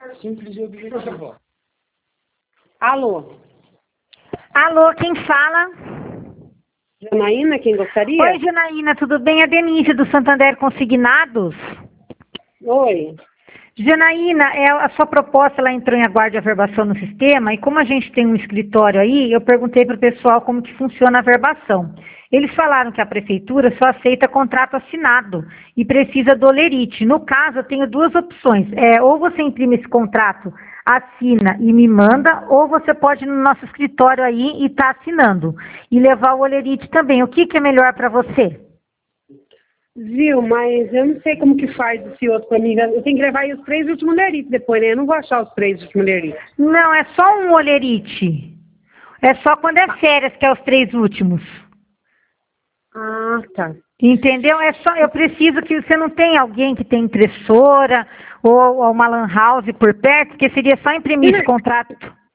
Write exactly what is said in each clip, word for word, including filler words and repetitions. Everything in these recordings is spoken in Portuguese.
Simples e objetivo. Alô? Alô, quem fala? Janaína, quem gostaria? Oi, Janaína, tudo bem? A Denise do Santander Consignados. Oi. Janaína, é, a sua proposta ela entrou em aguardo de averbação no sistema e como a gente tem um escritório aí, eu perguntei para o pessoal como que funciona a averbação. Eles falaram que a prefeitura só aceita contrato assinado e precisa do olerite. No caso, eu tenho duas opções. É, ou você imprime esse contrato, assina e me manda, ou você pode ir no nosso escritório aí e tá assinando. E levar o olerite também. O que, que é melhor para você? Viu, mas eu não sei como que faz esse outro pra mim. Eu tenho que levar aí os três últimos olerites depois, né? Eu não vou achar os três últimos olerites. Não, é só um olerite. É só quando é férias que é os três últimos. Ah, tá. Entendeu? É só, eu preciso que você não tenha alguém que tem impressora ou, ou uma lan house por perto, porque seria só imprimir esse contrato.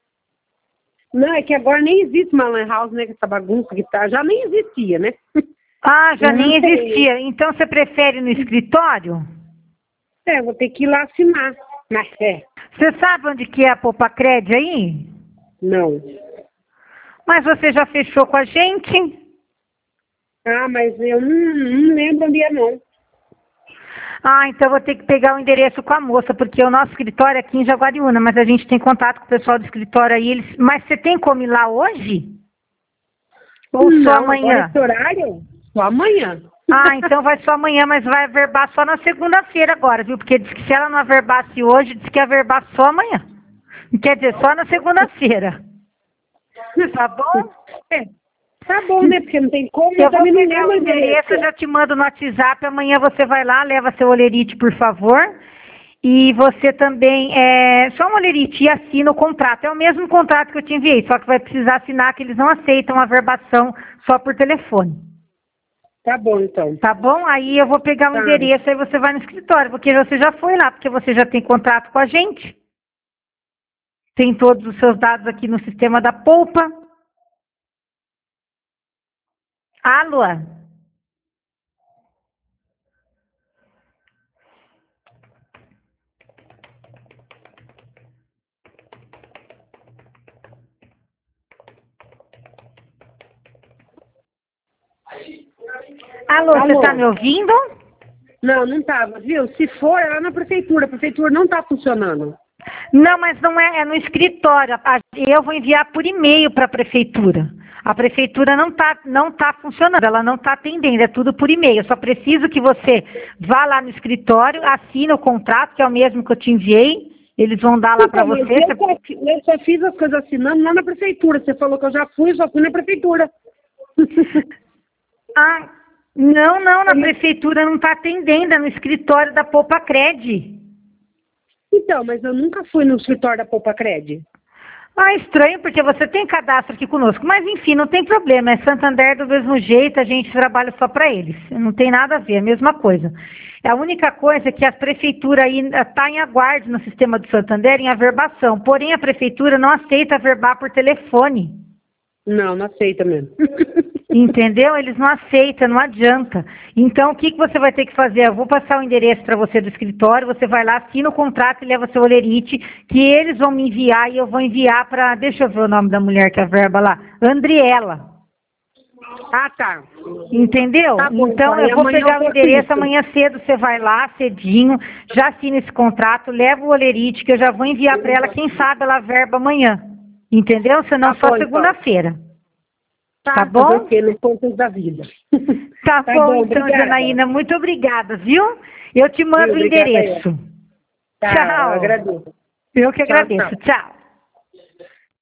Não, é que agora nem existe uma lan house, né? Com essa bagunça que tá. Já nem existia, né? Ah, já Eu nem não sei. existia. Então você prefere no escritório? É, vou ter que ir lá assinar. Mas é. Você sabe onde que é a Popacred aí? Não. Mas você já fechou com a gente? Ah, mas eu não, não lembro onde é, não. Ah, então eu vou ter que pegar o endereço com a moça, porque o nosso escritório é aqui em Jaguariúna, mas a gente tem contato com o pessoal do escritório aí. Eles... Mas você tem como ir lá hoje? Ou não, só amanhã? Agora esse horário? Só amanhã. Ah, então vai só amanhã, mas vai averbar só na segunda-feira agora, viu? Porque diz que se ela não averbasse hoje, diz que ia averbar só amanhã. Quer dizer, só na segunda-feira. Tá bom? É. Tá bom, né? Porque não tem como. Eu vou também não pegar lembro o endereço, eu já te mando no WhatsApp. Amanhã você vai lá, leva seu olerite, por favor. E você também, é, só um olerite e assina o contrato. É o mesmo contrato que eu te enviei, só que vai precisar assinar que eles não aceitam a verbação só por telefone. Tá bom, então. Tá bom? Aí eu vou pegar o Tá. endereço, aí você vai no escritório, porque você já foi lá, porque você já tem contrato com a gente. Tem todos os seus dados aqui no sistema da Poupa. Alô? Alô, Alô? você tá me ouvindo? Não, não tava, viu? Se for, é lá na prefeitura. A prefeitura não tá funcionando. Não, mas não é, é no escritório. A- Eu vou enviar por e-mail para a prefeitura. A prefeitura não está não tá funcionando, ela não está atendendo, é tudo por e-mail. Eu só preciso que você vá lá no escritório, assine o contrato, que é o mesmo que eu te enviei. Eles vão dar lá para Então, mas você. Eu, só, eu só fiz as coisas assinando lá na prefeitura. Você falou que eu já fui, só fui na prefeitura. Ah, não, não, na prefeitura não está atendendo, é no escritório da Popacred. Então, mas eu nunca fui no escritório da Popacred. Ah, estranho, porque você tem cadastro aqui conosco. Mas, enfim, não tem problema. É Santander do mesmo jeito, a gente trabalha só para eles. Não tem nada a ver, é a mesma coisa. A única coisa é que a prefeitura ainda está em aguardo no sistema do Santander em averbação. Porém, a prefeitura não aceita averbar por telefone. Não, não aceita mesmo. Entendeu? Eles não aceitam, não adianta. Então, o que, que você vai ter que fazer? Eu vou passar o endereço para você do escritório, você vai lá, assina o contrato e leva seu olerite, que eles vão me enviar e eu vou enviar para... Deixa eu ver o nome da mulher que é a verba lá. Andriela. Ah, tá. Entendeu? Tá bom, Então, então, eu vou amanhã pegar eu o faço endereço, isso. amanhã cedo você vai lá, cedinho, já assina esse contrato, leva o olerite, que eu já vou enviar para ela, quem sabe ela verba amanhã. Entendeu? Senão Tá só bom, então. segunda-feira. Tá, Tá bom? fazer o quê? Nos pontos da vida. Tá, Tá bom, bom, então, obrigada. Janaína, muito obrigada, viu? Eu te mando Viu, o obrigada endereço. Tá, Tchau. eu agradeço. Eu que Tchau, agradeço. tchau. Tchau.